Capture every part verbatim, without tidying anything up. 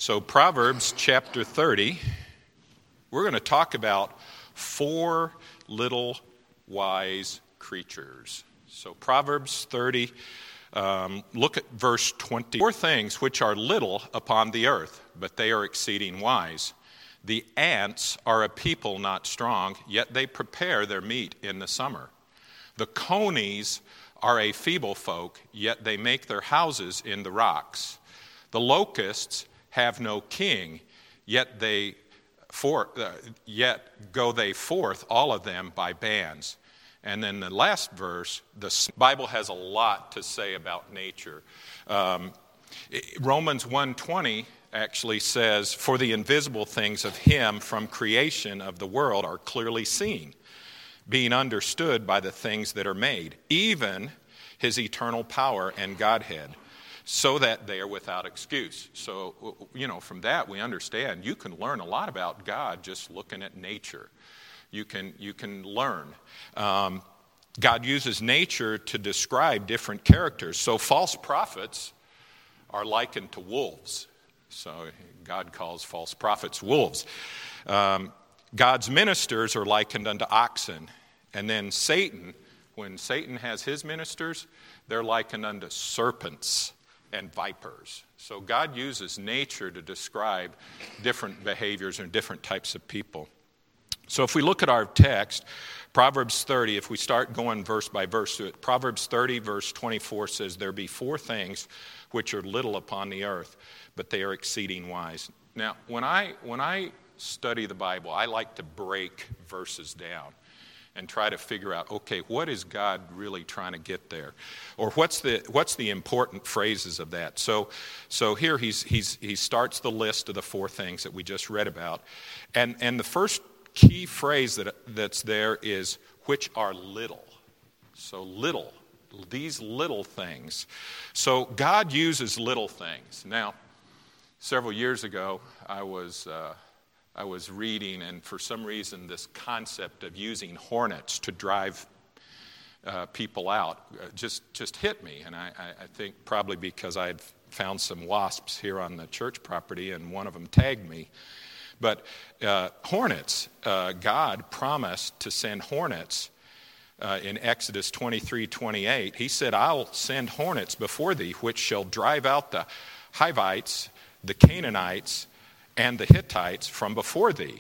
So Proverbs chapter thirty, we're going to talk about four little wise creatures. So Proverbs thirty, um, look at verse twenty. Four things which are little upon the earth, but they are exceeding wise. The ants are a people not strong, yet they prepare their meat in the summer. The conies are a feeble folk, yet they make their houses in the rocks. The locusts have no king, yet they for, uh, yet go they forth, all of them, by bands. And then the last verse, the Bible has a lot to say about nature. Um, Romans one twenty actually says, "For the invisible things of him from creation of the world are clearly seen, being understood by the things that are made, even his eternal power and Godhead, so that they are without excuse." So, you know, from that we understand you can learn a lot about God just looking at nature. You can you can learn. Um, God uses nature to describe different characters. So false prophets are likened to wolves. So God calls false prophets wolves. Um, God's ministers are likened unto oxen. And then Satan, when Satan has his ministers, they're likened unto serpents and vipers. So God uses nature to describe different behaviors and different types of people. So if we look at our text, Proverbs thirty, if we start going verse by verse through it, Proverbs thirty verse twenty-four says, "There be four things which are little upon the earth, but they are exceeding wise." Now, when I when I study the Bible, I like to break verses down and try to figure out, okay, what is God really trying to get there? Or what's the what's the important phrases of that? So so here he's he's he starts the list of the four things that we just read about. And and the first key phrase that that's there is which are little. So little, these little things. So God uses little things. Now, several years ago, I was uh, I was reading, and for some reason, this concept of using hornets to drive uh, people out uh, just just hit me. And I, I think probably because I had found some wasps here on the church property, and one of them tagged me. But uh, hornets, uh, God promised to send hornets uh, in Exodus twenty-three twenty-eight. He said, "I'll send hornets before thee, which shall drive out the Hivites, the Canaanites, and the Hittites from before thee."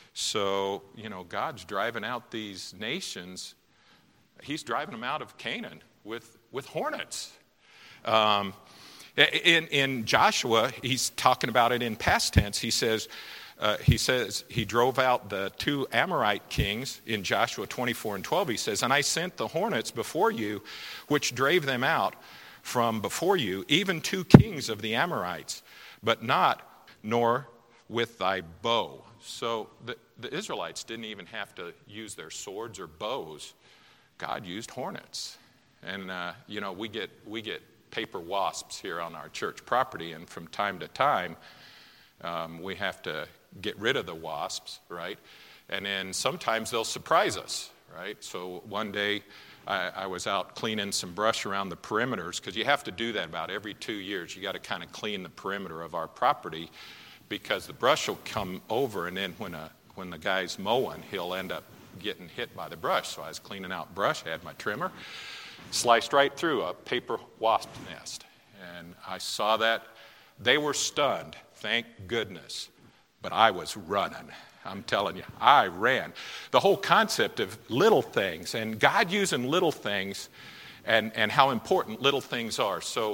So, you know, God's driving out these nations. He's driving them out of Canaan with, with hornets. Um, in, in Joshua, he's talking about it in past tense. He says, uh, he says he drove out the two Amorite kings in Joshua twenty-four and twelve. He says, "And I sent the hornets before you, which drave them out from before you, even two kings of the Amorites, but not nor with thy bow." So the, the Israelites didn't even have to use their swords or bows. God used hornets. And, uh, you know, we get we get paper wasps here on our church property, and from time to time, um, we have to get rid of the wasps, right? And then sometimes they'll surprise us, right? So one day, I, I was out cleaning some brush around the perimeters, because you have to do that about every two years. You got to kind of clean the perimeter of our property, because the brush will come over, and then when a when the guy's mowing, he'll end up getting hit by the brush. So I was cleaning out brush, had my trimmer, sliced right through a paper wasp nest. And I saw that. They were stunned, thank goodness. But I was running. I'm telling you, I ran. The whole concept of little things, and God using little things, and, and how important little things are. So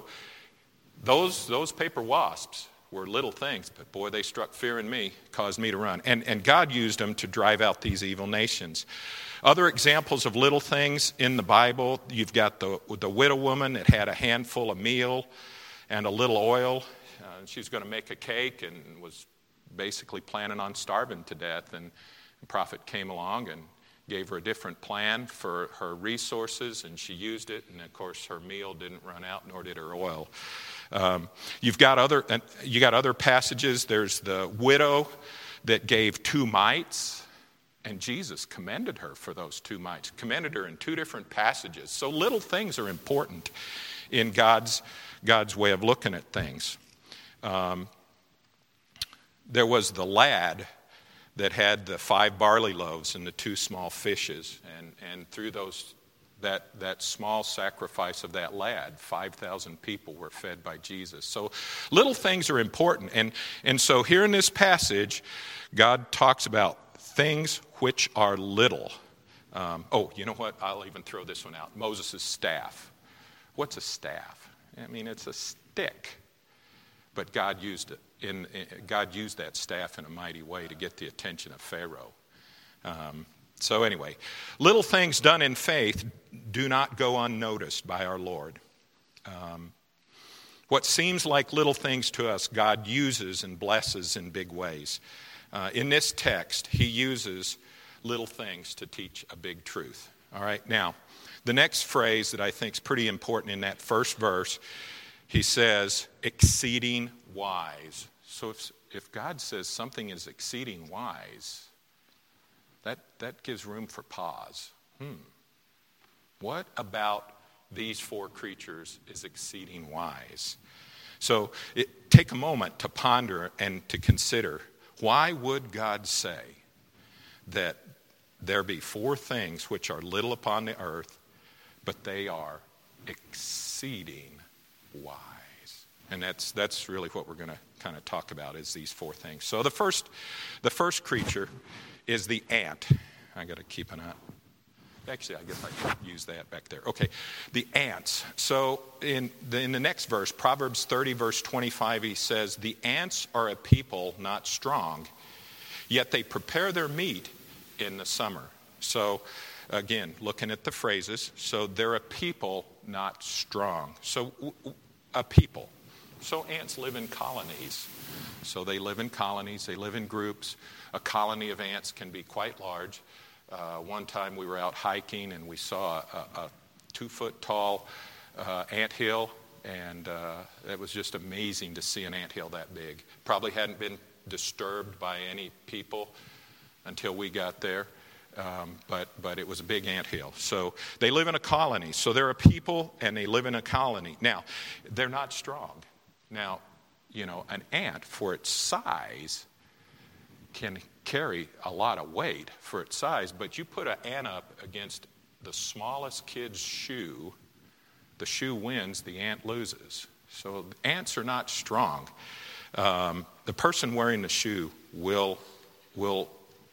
those those paper wasps were little things, but boy, they struck fear in me, caused me to run. And, and God used them to drive out these evil nations. Other examples of little things in the Bible, you've got the, the widow woman that had a handful of meal and a little oil. Uh, she was going to make a cake and was basically planning on starving to death. And the prophet came along and gave her a different plan for her resources, and she used it. And of course, her meal didn't run out, nor did her oil. Um, you've got other you got other passages. There's the widow that gave two mites, and Jesus commended her for those two mites. Commended her in two different passages. So little things are important in God's God's way of looking at things. Um, there was the lad that had the five barley loaves and the two small fishes. And, and through those that, that small sacrifice of that lad, five thousand people were fed by Jesus. So little things are important. And, and so here in this passage, God talks about things which are little. Um, oh, you know what? I'll even throw this one out. Moses' staff. What's a staff? I mean, it's a stick. But God used it. In, in God used that staff in a mighty way to get the attention of Pharaoh. Um, so anyway, little things done in faith do not go unnoticed by our Lord. Um, what seems like little things to us, God uses and blesses in big ways. Uh, in this text, he uses little things to teach a big truth. All right, now, the next phrase that I think is pretty important in that first verse, he says, exceeding wise. So if, if God says something is exceeding wise, that, that gives room for pause. Hmm. What about these four creatures is exceeding wise? So it, take a moment to ponder and to consider, why would God say that there be four things which are little upon the earth, but they are exceeding wise? And that's that's really what we're going to kind of talk about, is these four things. So the first the first creature is the ant. I got to keep an eye. Actually, I guess I could use that back there. Okay, the ants. So in the, in the next verse, Proverbs thirty, verse twenty-five, he says, the ants are a people not strong, yet they prepare their meat in the summer. So again, looking at the phrases, so they're a people not strong. So a people. So ants live in colonies. So they live in colonies, they live in groups. A colony of ants can be quite large. Uh, one time we were out hiking and we saw a, a two-foot-tall uh, anthill, and uh, it was just amazing to see an anthill that big. Probably hadn't been disturbed by any people until we got there, um, but but it was a big anthill. So they live in a colony. So they're a people and they live in a colony. Now, they're not strong. Now, you know, an ant, for its size, can carry a lot of weight for its size, but you put an ant up against the smallest kid's shoe, the shoe wins, the ant loses. So ants are not strong. Um, the person wearing the shoe will will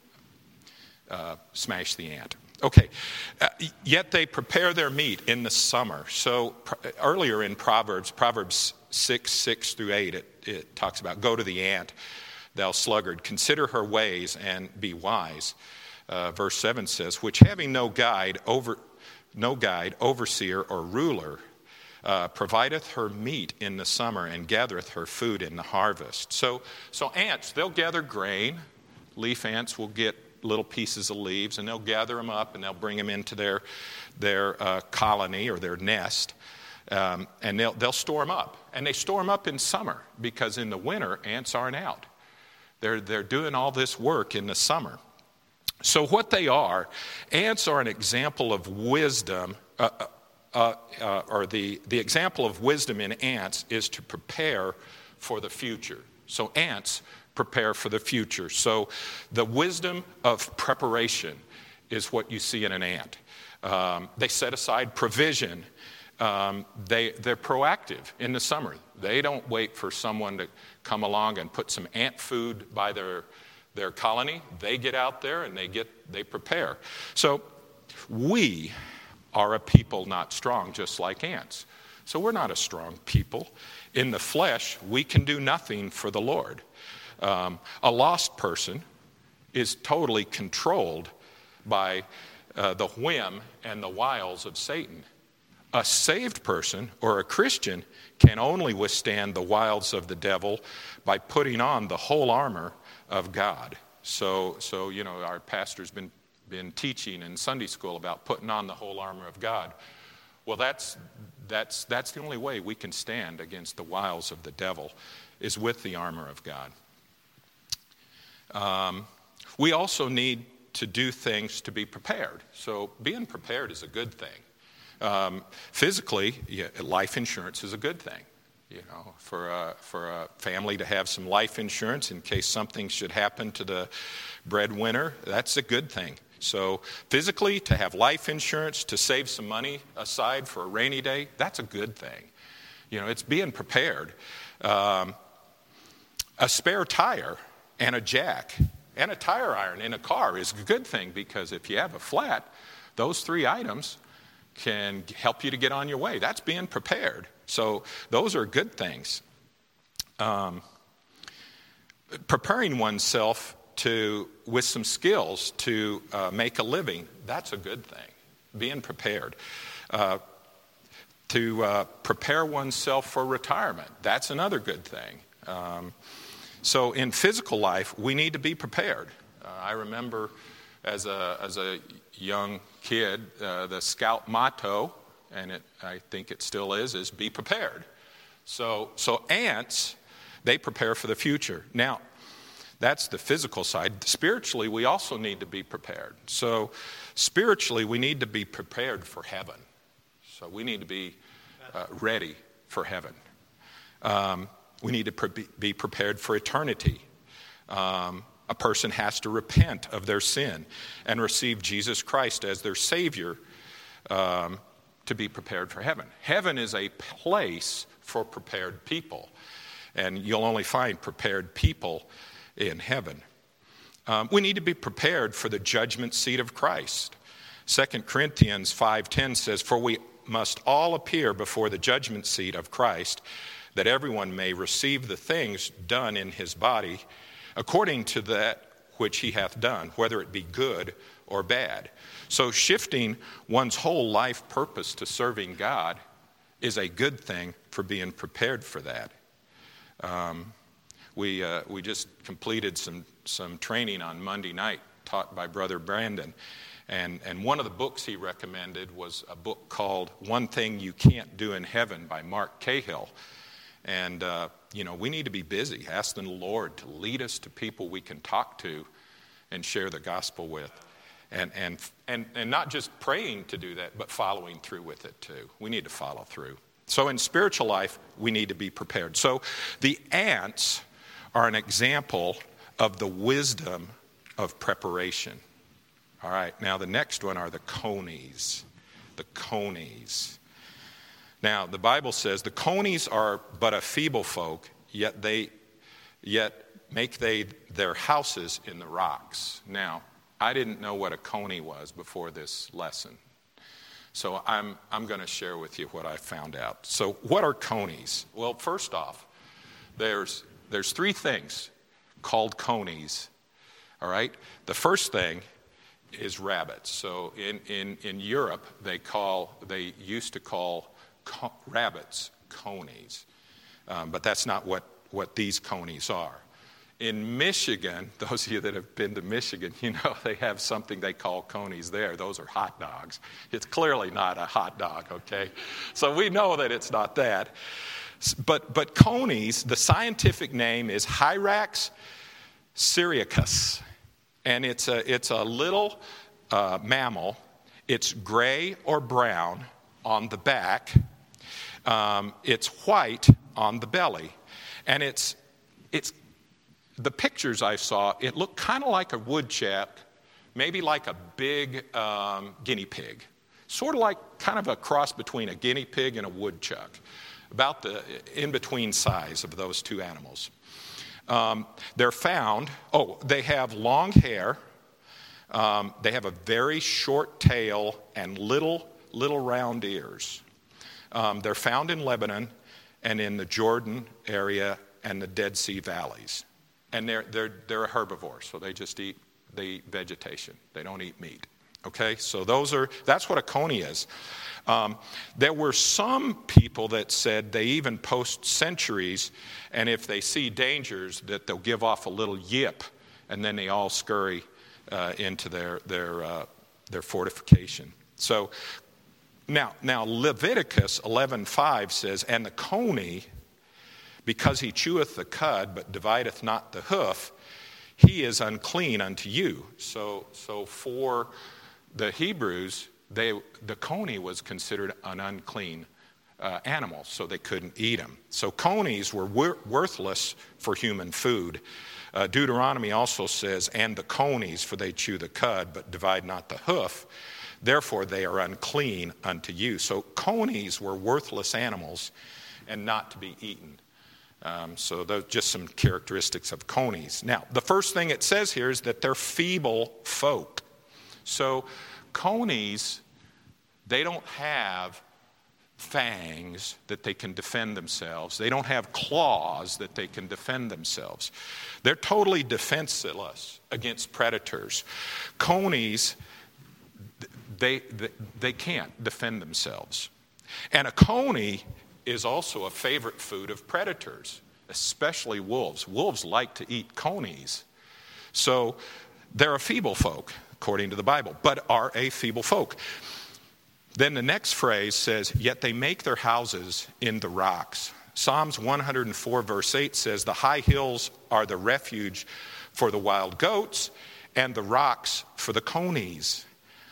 uh, smash the ant. Okay, uh, yet they prepare their meat in the summer. So pr- earlier in Proverbs, Proverbs six, six through eight, it, it talks about, go to the ant, thou sluggard, consider her ways and be wise. Uh, verse seven says, which having no guide, over, no guide, overseer, or ruler, uh, provideth her meat in the summer and gathereth her food in the harvest. So, so ants, they'll gather grain. Leaf ants will get little pieces of leaves, and they'll gather them up and they'll bring them into their their uh, colony or their nest, um, and they'll they'll store them up. And they store them up in summer because in the winter ants aren't out. They're they're doing all this work in the summer. So what they are, ants are an example of wisdom. Uh, uh, uh, or the the example of wisdom in ants is to prepare for the future. So ants prepare for the future. So the wisdom of preparation is what you see in an ant. Um, they set aside provision. Um, they, they're proactive in the summer. They don't wait for someone to come along and put some ant food by their, their colony. They get out there and they get they prepare. So we are a people not strong, just like ants. So we're not a strong people. In the flesh, we can do nothing for the Lord. Um, a lost person is totally controlled by uh, the whim and the wiles of Satan. A saved person or a Christian can only withstand the wiles of the devil by putting on the whole armor of God. So, so you know, our pastor's been been teaching in Sunday school about putting on the whole armor of God. Well, that's that's that's the only way we can stand against the wiles of the devil, is with the armor of God. Um, we also need to do things to be prepared. So being prepared is a good thing. Um, physically, yeah, life insurance is a good thing. You know, for a, for a family to have some life insurance in case something should happen to the breadwinner, that's a good thing. So physically, to have life insurance, to save some money aside for a rainy day, that's a good thing. You know, it's being prepared. Um, a spare tire and a jack and a tire iron in a car is a good thing, because if you have a flat, those three items can help you to get on your way. That's being prepared. So those are good things. Um, preparing oneself to with some skills to uh, make a living, that's a good thing. Being prepared. Uh, to uh, prepare oneself for retirement, that's another good thing. Um, so in physical life, we need to be prepared. Uh, I remember as a as a young kid, uh, the Scout motto, and it, I think it still is, is be prepared. So, so ants, they prepare for the future. Now, that's the physical side. Spiritually, we also need to be prepared. So, spiritually, we need to be prepared for heaven. So, we need to be uh, ready for heaven. Um, we need to pre- be prepared for eternity. Um, a person has to repent of their sin and receive Jesus Christ as their Savior, um, to be prepared for heaven. Heaven is a place for prepared people, and you'll only find prepared people in heaven. Um, we need to be prepared for the judgment seat of Christ. Second Corinthians five ten says, "For we must all appear before the judgment seat of Christ, that everyone may receive the things done in his body according to that which he hath done, whether it be good or bad." So shifting one's whole life purpose to serving God is a good thing for being prepared for that. Um, we uh, we just completed some some training on Monday night taught by Brother Brandon, and and one of the books he recommended was a book called One Thing You Can't Do in Heaven by Mark Cahill. And uh, you know, we need to be busy asking the Lord to lead us to people we can talk to and share the gospel with. And, and and and not just praying to do that, but following through with it too. We need to follow through. So in spiritual life, we need to be prepared. So the ants are an example of the wisdom of preparation. All right, now the next one are the conies. The conies. Now the Bible says the conies are but a feeble folk, yet they yet make they their houses in the rocks. Now, I didn't know what a coney was before this lesson. So I'm I'm going to share with you what I found out. So what are conies? Well, first off, there's there's three things called conies. All right? The first thing is rabbits. So in, in, in Europe, they call they used to call co- rabbits conies. Um, but that's not what, what these conies are. In Michigan, those of you that have been to Michigan, you know they have something they call conies there. Those are hot dogs. It's clearly not a hot dog, okay? So we know that it's not that. But but conies, the scientific name is Hyrax syriacus. And it's a, it's a little uh, mammal. It's gray or brown on the back. Um, it's white on the belly. And it's it's the pictures I saw, it looked kind of like a woodchuck, maybe like a big um, guinea pig. Sort of like kind of a cross between a guinea pig and a woodchuck. About the in-between size of those two animals. Um, they're found, oh, they have long hair. Um, they have a very short tail and little, little round ears. Um, they're found in Lebanon and in the Jordan area and the Dead Sea valleys. And they're they're they're a herbivore, so they just eat they eat vegetation. They don't eat meat. Okay, so those are that's what a coney is. Um, there were some people that said they even post sentries, and if they see dangers, that they'll give off a little yip, and then they all scurry uh, into their their uh, their fortification. So now now Leviticus eleven five says, "And the coney, because he cheweth the cud, but divideth not the hoof, he is unclean unto you." So, so for the Hebrews, they the coney was considered an unclean uh, animals, so they couldn't eat them. So conies were wor- worthless for human food. Uh, Deuteronomy also says, and the conies, for they chew the cud, but divide not the hoof. Therefore they are unclean unto you. So conies were worthless animals and not to be eaten. Um, so those are just some characteristics of conies. Now, the first thing it says here is that they're feeble folk. So conies, they don't have fangs that they can defend themselves. They don't have claws that they can defend themselves. They're totally defenseless against predators. Conies, they, they, they can't defend themselves. And a coney is also a favorite food of predators, especially wolves. Wolves like to eat conies. So they're a feeble folk, according to the Bible, but are a feeble folk. Then the next phrase says, yet they make their houses in the rocks. Psalms one hundred four verse eight says, the high hills are the refuge for the wild goats and the rocks for the conies.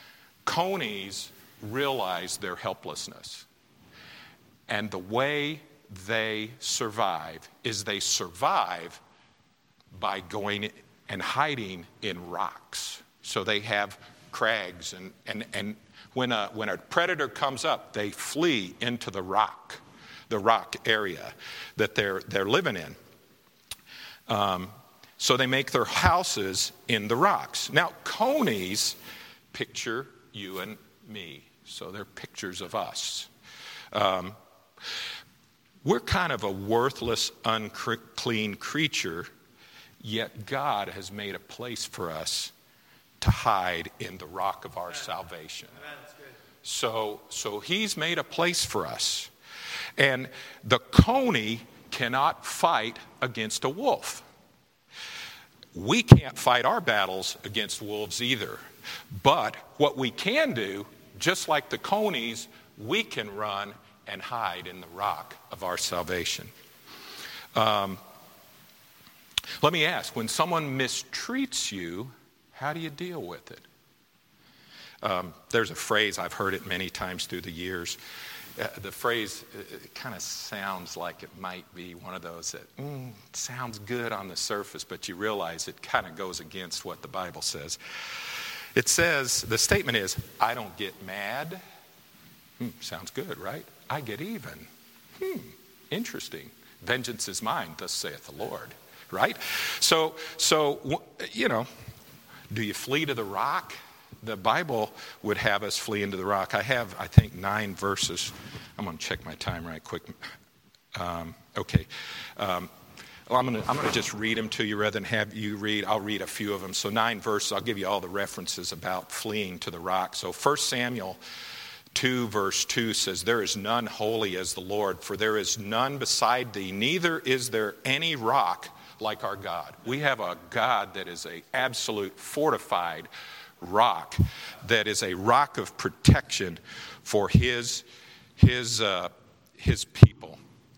Conies realize their helplessness. And the way they survive is they survive by going and hiding in rocks. So they have crags, and, and, and when, a, when a predator comes up, they flee into the rock, the rock area that they're, they're living in. Um, so they make their houses in the rocks. Now, conies picture you and me. So they're pictures of us. Um, we're kind of a worthless, unclean creature, yet God has made a place for us to hide in the rock of our salvation. So, so he's made a place for us. And the coney cannot fight against a wolf. We can't fight our battles against wolves either. But what we can do, just like the conies, we can run and hide in the rock of our salvation. Um, let me ask, when someone mistreats you, how do you deal with it? Um, there's a phrase, I've heard it many times through the years. Uh, the phrase kind of sounds like it might be one of those that mm, sounds good on the surface, but you realize it kind of goes against what the Bible says. It says, the statement is, I don't get mad. Hmm, sounds good, right? I get even. Hmm, interesting. Vengeance is mine, thus saith the Lord, right? So, so you know, do you flee to the rock? The Bible would have us flee into the rock. I have, I think, nine verses. I'm going to check my time right quick. Um, okay. Um, well, I'm going to I'm going to just read them to you rather than have you read. I'll read a few of them. So nine verses. I'll give you all the references about fleeing to the rock. So First Samuel two verse two says, there is none holy as the Lord, for there is none beside thee, neither is there any rock like our God. We have a God that is an absolute fortified rock, that is a rock of protection for his his uh, his people.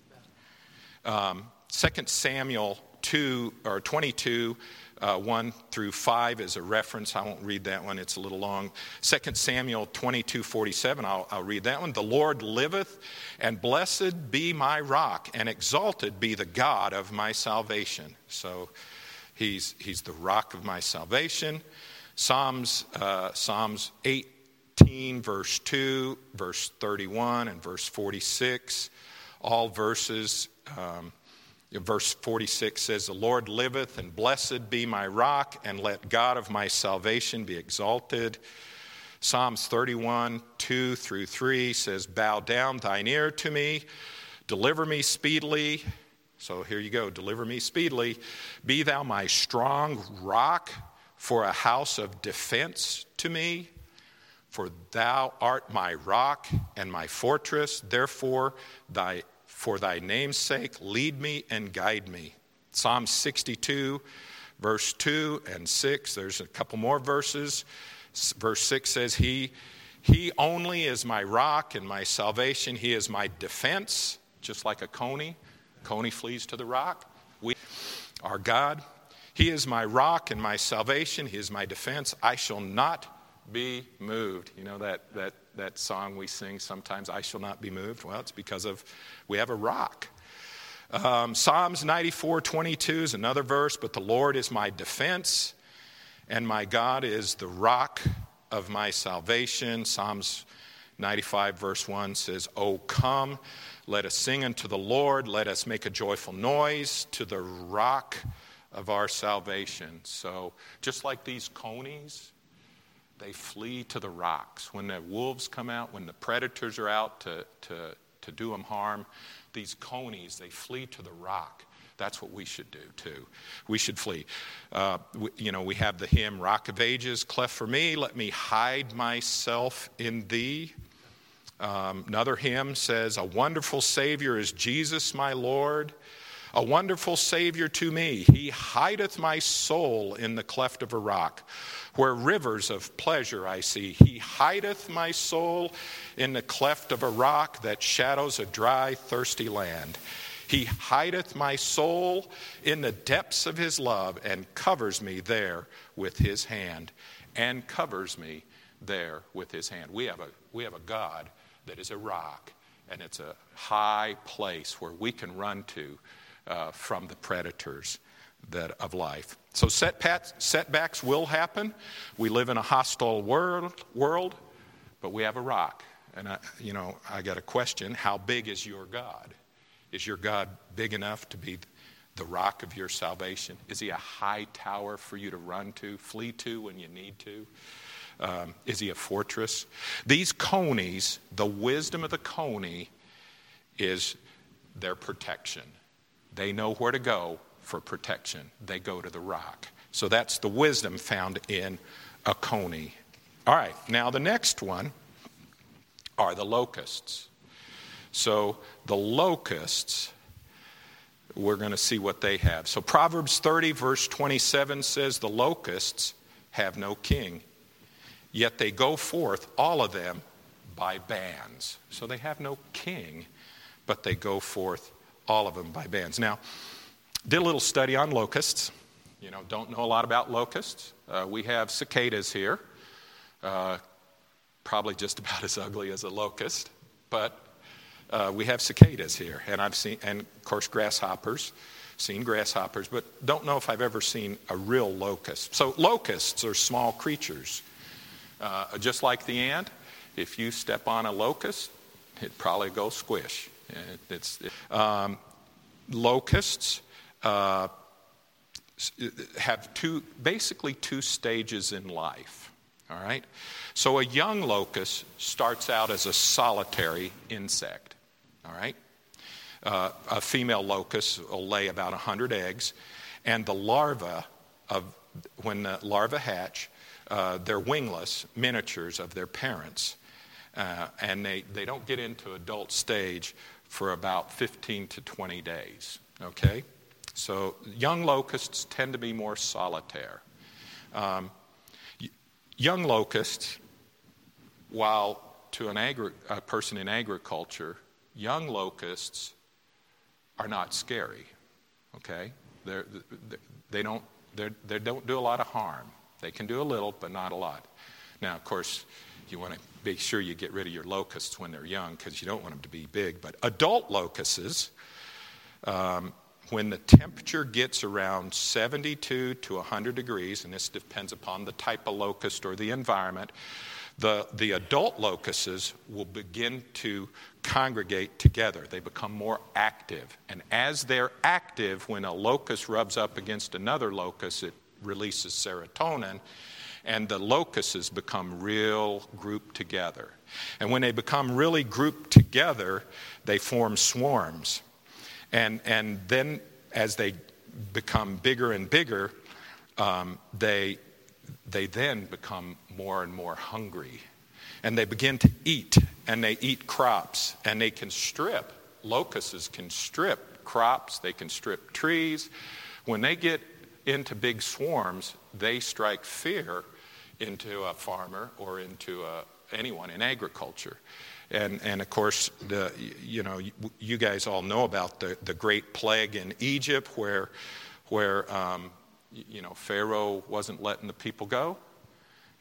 Um, Second Samuel two or twenty-two, uh, one through five is a reference. I won't read that one; it's a little long. Second Samuel twenty-two forty-seven. I'll, I'll read that one. The Lord liveth, and blessed be my rock, and exalted be the God of my salvation. So, he's he's the rock of my salvation. Psalms, uh, Psalms eighteen, verse two, verse thirty-one, and verse forty-six, all verses. Um, verse forty-six says, the Lord liveth, and blessed be my rock, and let God of my salvation be exalted. Psalms thirty-one, two through three says, bow down thine ear to me, deliver me speedily. So here you go, deliver me speedily. Be thou my strong rock, for a house of defense to me, for thou art my rock and my fortress. Therefore, thy for thy name's sake, lead me and guide me. Psalm sixty-two, verse two and six. There's a couple more verses. Verse six says, He, he only is my rock and my salvation. He is my defense, just like a coney. Coney flees to the rock. We, our God. He is my rock and my salvation. He is my defense. I shall not be moved. You know that, that, that song we sing sometimes, I shall not be moved? Well, it's because of we have a rock. Um, Psalms ninety-four twenty-two is another verse, but the Lord is my defense, and my God is the rock of my salvation. Psalms ninety-five verse one says, "O come, let us sing unto the Lord, let us make a joyful noise to the rock of our salvation." So just like these conies, they flee to the rocks. When the wolves come out, when the predators are out to, to, to do them harm, these conies, they flee to the rock. That's what we should do too. We should flee. Uh, we, you know, we have the hymn, "Rock of Ages, cleft for me, let me hide myself in thee." Um, another hymn says, "A wonderful Savior is Jesus my Lord, a wonderful Savior to me. He hideth my soul in the cleft of a rock, where rivers of pleasure I see. He hideth my soul in the cleft of a rock that shadows a dry, thirsty land. He hideth my soul in the depths of his love and covers me there with his hand." And covers me there with his hand. We have a, we have a God that is a rock, and it's a high place where we can run to uh, from the predators that of life. So setbacks, setbacks will happen. We live in a hostile world, world, but we have a rock. And I, you know, I got a question: how big is your God? Is your God big enough to be the rock of your salvation? Is he a high tower for you to run to, flee to when you need to? Um, is he a fortress? These conies, the wisdom of the coney is their protection. They know where to go for protection. They go to the rock. So that's the wisdom found in a coney. All right, now the next one are the locusts. So the locusts, we're going to see what they have. So Proverbs thirty verse twenty-seven says, "The locusts have no king, yet they go forth, all of them, by bands." So they have no king, but they go forth, all of them, by bands. Now, did a little study on locusts. You know, don't know a lot about locusts. Uh, we have cicadas here, uh, probably just about as ugly as a locust, but uh, we have cicadas here, and I've seen, and of course, grasshoppers. Seen grasshoppers, but don't know if I've ever seen a real locust. So locusts are small creatures. Uh, just like the ant, if you step on a locust, it'd probably go squish. It, it's, it, um, locusts uh, have two, basically two stages in life. All right? So a young locust starts out as a solitary insect. All right? Uh, a female locust will lay about one hundred eggs, and the larva of when the larvae hatch, uh, they're wingless miniatures of their parents, uh, and they, they don't get into adult stage for about fifteen to twenty days. Okay, so young locusts tend to be more solitaire. Um, young locusts, while to an agri- a person in agriculture, young locusts are not scary, okay? They're, they're, they don't they're, they don't do a lot of harm. They can do a little, but not a lot. Now, of course, you want to make sure you get rid of your locusts when they're young because you don't want them to be big. But adult locusts, um, when the temperature gets around seventy-two to one hundred degrees, and this depends upon the type of locust or the environment, the, the adult locusts will begin to congregate together. They become more active. And as they're active, when a locust rubs up against another locust, it releases serotonin, and the locusts become real grouped together. And when they become really grouped together, they form swarms. And, and then as they become bigger and bigger, um, they, they then become more and more hungry. And they begin to eat, and they eat crops, and they can strip. Locusts can strip crops, they can strip trees. When they get into big swarms, they strike fear into a farmer or into a, anyone in agriculture. And, and of course, the, you know, you, you guys all know about the, the Great Plague in Egypt where, where um, you know, Pharaoh wasn't letting the people go.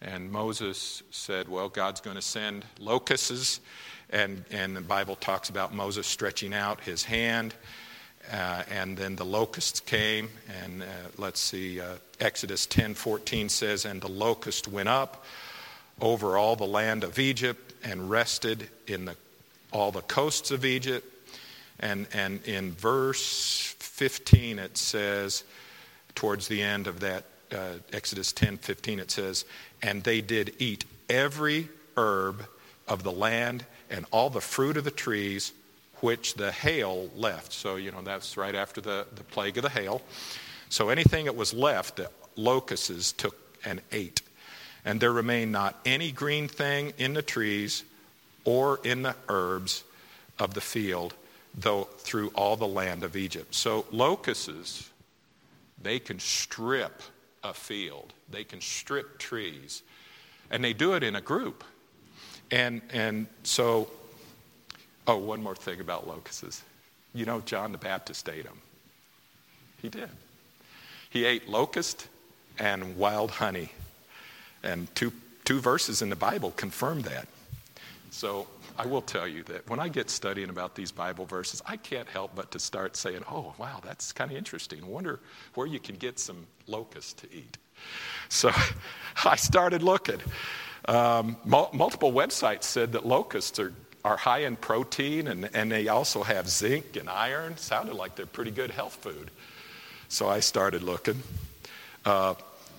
And Moses said, well, God's going to send locusts. And, and the Bible talks about Moses stretching out his hand. Uh, and then the locusts came. And uh, let's see, uh, Exodus ten fourteen says, and the locust went up over all the land of Egypt and rested in the, all the coasts of Egypt. And, and in verse fifteen it says, towards the end of that, uh, Exodus ten fifteen, it says, and they did eat every herb of the land and all the fruit of the trees which the hail left. So, you know, that's right after the, the plague of the hail. So anything that was left, the locusts took and ate. And there remained not any green thing in the trees or in the herbs of the field, though through all the land of Egypt. So locusts, they can strip a field. They can strip trees. And they do it in a group. And and so, oh, one more thing about locusts. You know, John the Baptist ate them. He did. He ate locust and wild honey. And two two verses in the Bible confirm that. So I will tell you that when I get studying about these Bible verses, I can't help but to start saying, oh, wow, that's kind of interesting. I wonder where you can get some locusts to eat. So I started looking. Um, mul- multiple websites said that locusts are, are high in protein, and, and they also have zinc and iron. Sounded like they're pretty good health food. So I started looking. Uh,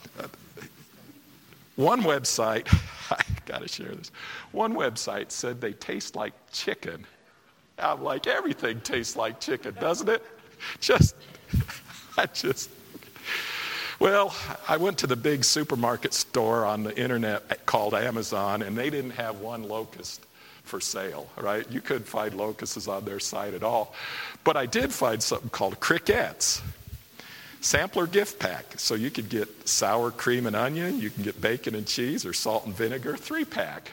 one website, I got to share this. One website said they taste like chicken. I'm like, everything tastes like chicken, doesn't it? Just, I just... Well, I went to the big supermarket store on the internet called Amazon, and they didn't have one locust for sale, right? You couldn't find locusts on their site at all. But I did find something called Crickets. Sampler gift pack. So you could get sour cream and onion, you can get bacon and cheese, or salt and vinegar, three pack.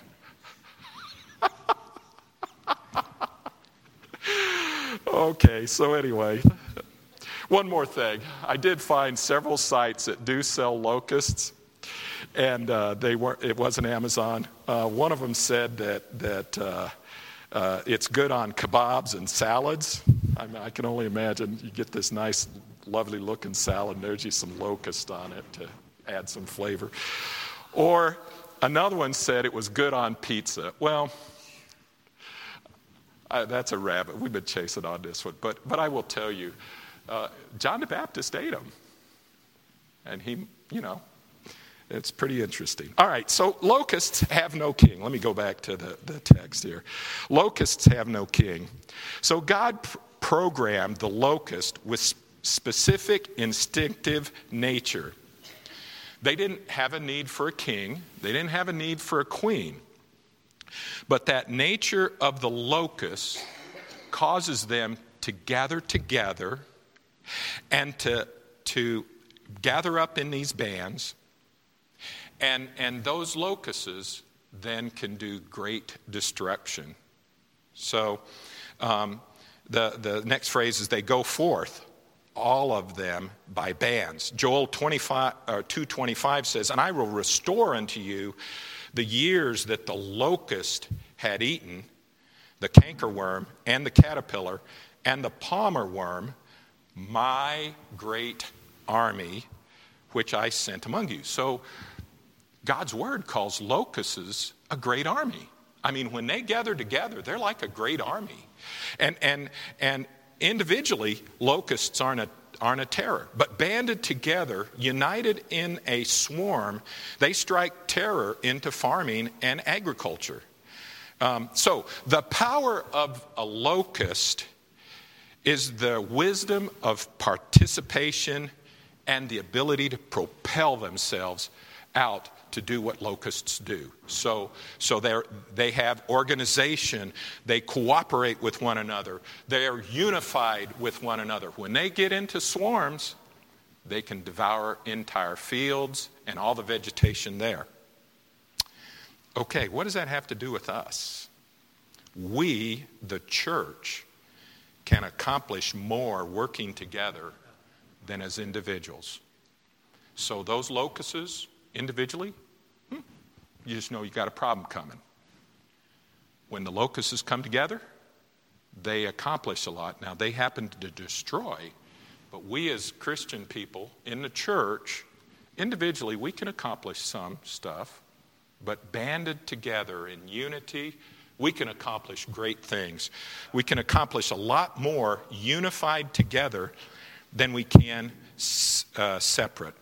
Okay, so anyway... One more thing. I did find several sites that do sell locusts, and uh, they weren't. It wasn't Amazon. Uh, one of them said that that uh, uh, it's good on kebabs and salads. I mean, I can only imagine you get this nice, lovely-looking salad, and there's just some locust on it to add some flavor. Or another one said it was good on pizza. Well, I, that's a rabbit. We've been chasing on this one, but but I will tell you. Uh, John the Baptist ate them. And he, you know, it's pretty interesting. All right, so locusts have no king. Let me go back to the, the text here. Locusts have no king. So God pr- programmed the locust with sp- specific instinctive nature. They didn't have a need for a king. They didn't have a need for a queen. But that nature of the locust causes them to gather together and to, to gather up in these bands. And, and those locusts then can do great destruction. So um, the, the next phrase is they go forth, all of them by bands. Joel twenty-five, or two twenty-five says, and I will restore unto you the years that the locust had eaten, the cankerworm and the caterpillar and the palmer worm, my great army, which I sent among you. So God's word calls locusts a great army. I mean, when they gather together, they're like a great army. And and and individually, locusts aren't a aren't a terror. But banded together, united in a swarm, they strike terror into farming and agriculture. Um, so the power of a locust is the wisdom of participation and the ability to propel themselves out to do what locusts do. So, so they they have organization. They cooperate with one another. They are unified with one another. When they get into swarms, they can devour entire fields and all the vegetation there. Okay, what does that have to do with us? We, the church, can accomplish more working together than as individuals. So those locusts, individually, hmm, you just know you got a problem coming. When the locusts come together, they accomplish a lot. Now, they happen to destroy, but we as Christian people in the church, individually, we can accomplish some stuff, but banded together in unity, we can accomplish great things. We can accomplish a lot more unified together than we can uh, separate.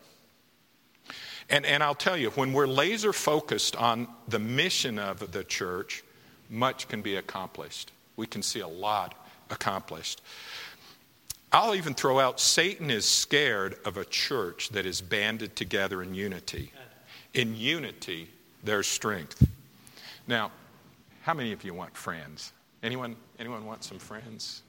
And, and I'll tell you, when we're laser focused on the mission of the church, much can be accomplished. We can see a lot accomplished. I'll even throw out, Satan is scared of a church that is banded together in unity. In unity, there's strength. Now, how many of you want friends? Anyone, anyone want some friends?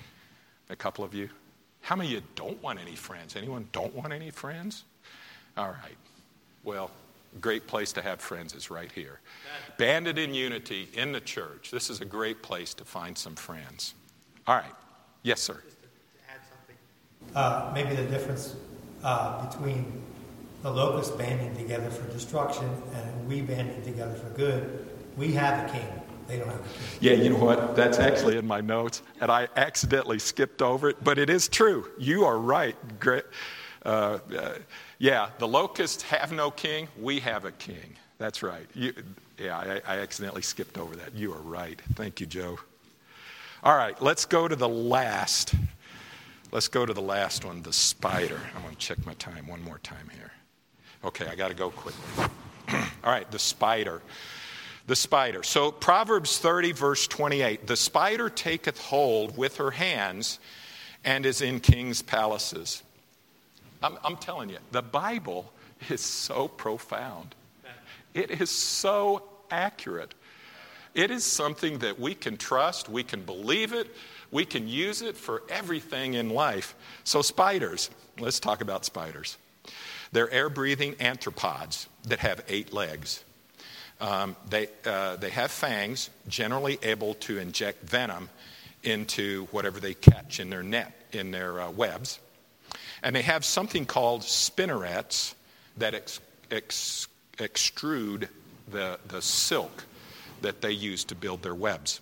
A couple of you? How many of you don't want any friends? Anyone don't want any friends? All right. Well, great place to have friends is right here. Banded in unity in the church. This is a great place to find some friends. All right. Yes, sir. Just to add something. Uh, maybe the difference uh, between the locusts banding together for destruction and we banding together for good. We have a king. They don't have a king. Yeah, you know what? That's actually in my notes, and I accidentally skipped over it, but it is true. You are right. Great. Uh, uh, yeah, the locusts have no king. We have a king. That's right. You, yeah, I, I accidentally skipped over that. You are right. Thank you, Joe. All right, let's go to the last. Let's go to the last one, the spider. I'm going to check my time one more time here. Okay, I got to go quickly. All right, the spider. The spider. So Proverbs thirty, verse twenty-eight. The spider taketh hold with her hands and is in kings' palaces. I'm, I'm telling you, the Bible is so profound. It is so accurate. It is something that we can trust. We can believe it. We can use it for everything in life. So spiders. Let's talk about spiders. They're air-breathing arthropods that have eight legs. Um, they uh, they have fangs, generally able to inject venom into whatever they catch in their net, in their uh, webs. And they have something called spinnerets that ex, ex, extrude the, the silk that they use to build their webs.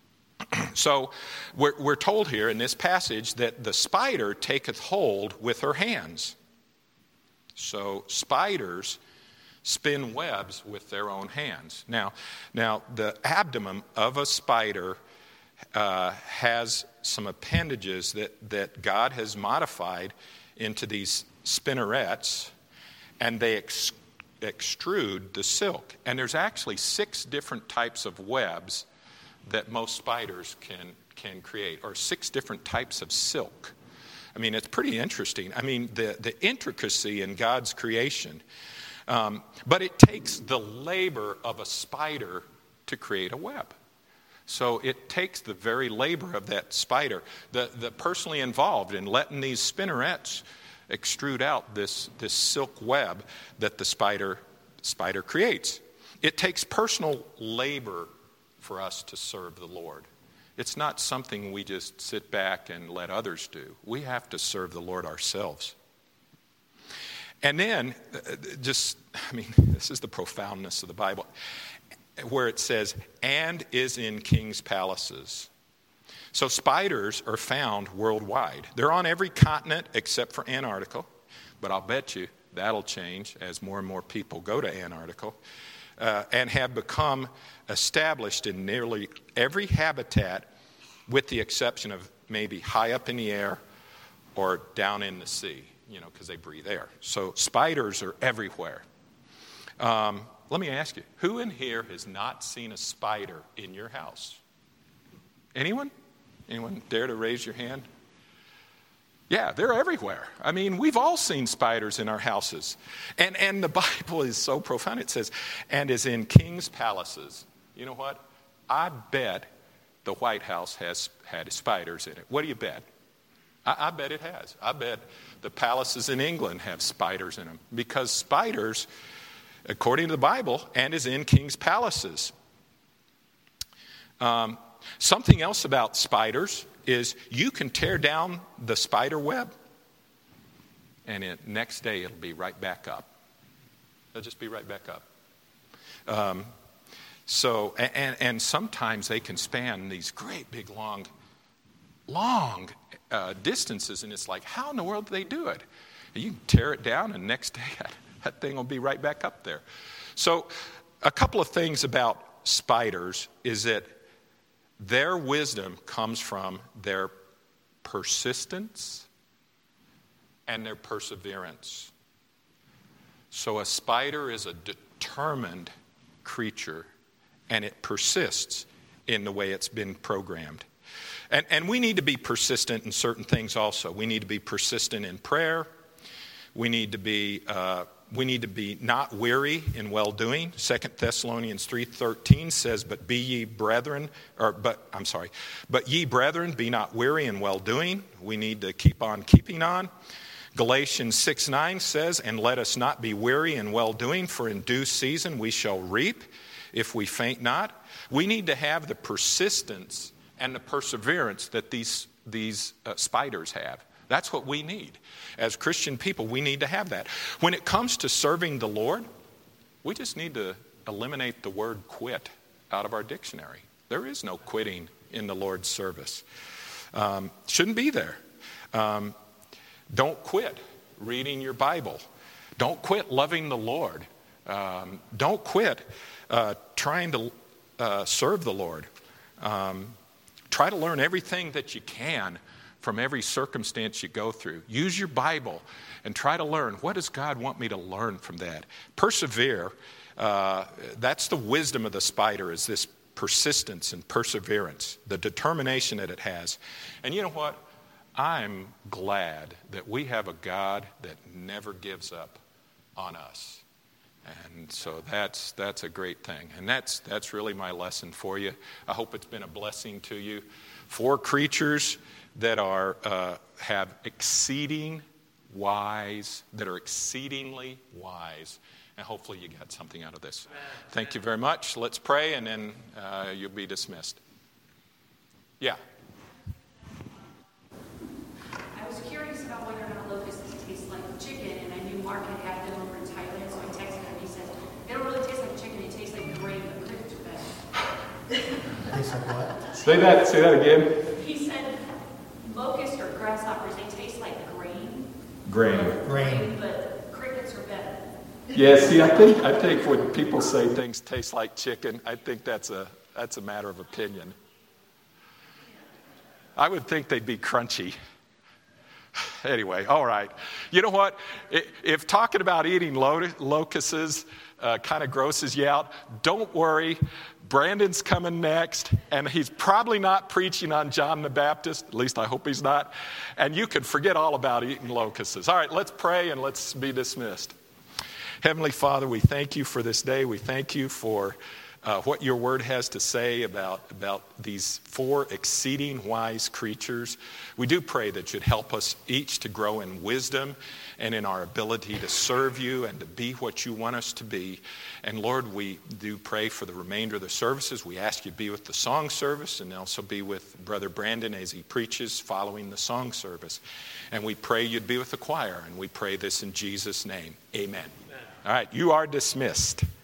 So we're, we're told here in this passage that the spider taketh hold with her hands. So spiders spin webs with their own hands. Now, now the abdomen of a spider uh, has some appendages that, that God has modified into these spinnerets, and they ex- extrude the silk. And there's actually six different types of webs that most spiders can, can create, or six different types of silk. I mean, it's pretty interesting. I mean, the, the intricacy in God's creation. Um, but it takes the labor of a spider to create a web. So it takes the very labor of that spider, the, the personally involved in letting these spinnerets extrude out this, this silk web that the spider, spider creates. It takes personal labor for us to serve the Lord. It's not something we just sit back and let others do. We have to serve the Lord ourselves. And then, just, I mean, this is the profoundness of the Bible, where it says, and is in kings' palaces. So spiders are found worldwide. They're on every continent except for Antarctica, but I'll bet you that'll change as more and more people go to Antarctica, uh, and have become established in nearly every habitat with the exception of maybe high up in the air or down in the sea. You know, because they breathe air. So spiders are everywhere. Um, let me ask you, who in here has not seen a spider in your house? Anyone? Anyone dare to raise your hand? Yeah, they're everywhere. I mean, we've all seen spiders in our houses. And, and the Bible is so profound. It says, and is in kings' palaces. You know what? I bet the White House has had spiders in it. What do you bet? I, I bet it has. I bet the palaces in England have spiders in them, because spiders, according to the Bible, and is in kings' palaces. Um, something else about spiders is you can tear down the spider web, and the next day it'll be right back up. It'll just be right back up. Um, so, and, and sometimes they can span these great big long, long uh, distances, and it's like, how in the world do they do it? And you can tear it down, and next day that thing will be right back up there. So, a couple of things about spiders is that their wisdom comes from their persistence and their perseverance. So a spider is a determined creature, and it persists in the way it's been programmed. And, and we need to be persistent in certain things also. We need to be persistent in prayer. We need to be uh, we need to be not weary in well-doing. Second Thessalonians three thirteen says, "But be ye brethren," or but I'm sorry, "But ye brethren, be not weary in well-doing." We need to keep on keeping on. Galatians six nine says, "And let us not be weary in well-doing, for in due season we shall reap, if we faint not." We need to have the persistence and the perseverance that these these uh, spiders have. That's what we need. As Christian people, we need to have that. When it comes to serving the Lord, we just need to eliminate the word quit out of our dictionary. There is no quitting in the Lord's service. Um, shouldn't be there. Um, don't quit reading your Bible. Don't quit loving the Lord. Um, don't quit uh, trying to uh, serve the Lord. Um, try to learn everything that you can from every circumstance you go through. Use your Bible and try to learn, what does God want me to learn from that? Persevere. Uh, that's the wisdom of the spider, is this persistence and perseverance, the determination that it has. And you know what? I'm glad that we have a God that never gives up on us. And so that's that's a great thing. And that's that's really my lesson for you. I hope it's been a blessing to you. Four creatures that are uh, have exceeding wise, that are exceedingly wise. And hopefully you got something out of this. Thank you very much. Let's pray, and then uh, you'll be dismissed. Yeah. I was curious about whether or not locusts taste like chicken, and I knew Mark had had them over in Thailand, so I texted him and he said, they don't really taste like chicken, they taste like grain, but crickets are better. Tastes like what? Say that, say that again. He said locusts or grasshoppers, they taste like grain. Grain. Grain. But crickets are better. Yeah, see, I think I think when people say things taste like chicken, I think that's a that's a matter of opinion. I would think they'd be crunchy. Anyway, all right. You know what? If talking about eating locusts uh, kind of grosses you out, don't worry. Brandon's coming next, and he's probably not preaching on John the Baptist. At least I hope he's not. And you can forget all about eating locusts. All right, let's pray and let's be dismissed. Heavenly Father, we thank you for this day. We thank you for uh, what your word has to say about, about these four exceeding wise creatures. We do pray that you'd help us each to grow in wisdom and in our ability to serve you and to be what you want us to be. And Lord, we do pray for the remainder of the services. We ask you to be with the song service and also be with Brother Brandon as he preaches following the song service. And we pray you'd be with the choir, and we pray this in Jesus' name. Amen. All right, you are dismissed.